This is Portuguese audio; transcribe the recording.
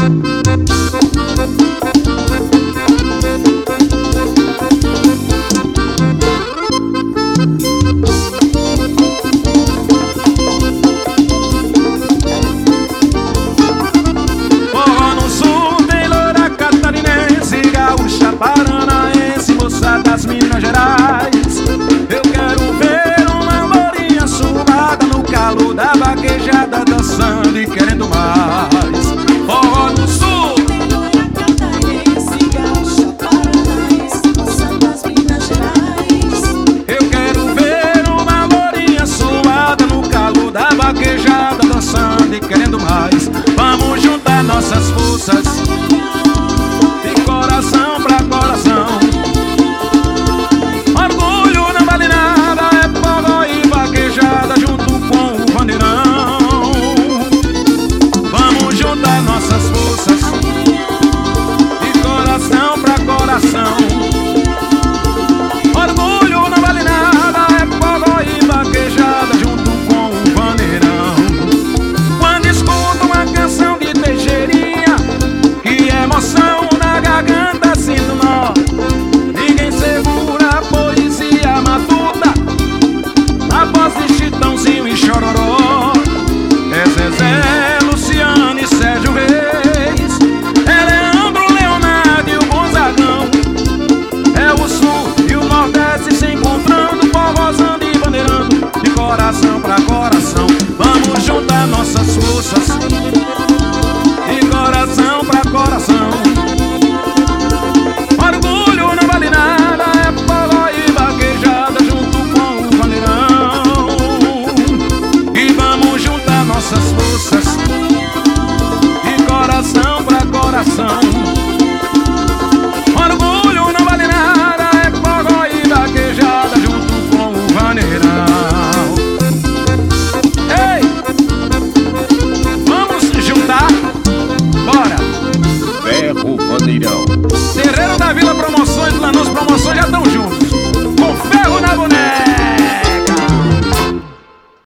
Forró no sul tem loura catarinense, gaúcha, paranaense, moça das Minas Gerais. Eu quero ver uma lourinha suada no calo da vaquejada, dançando e querendo mais. Forró no sul Tem loira catarinense, gaúcha, paranaense, moça das Minas Gerais. eu quero ver uma lourinha suada no calo da vaquejada, dançando e querendo mais. Vamos juntar nossas forças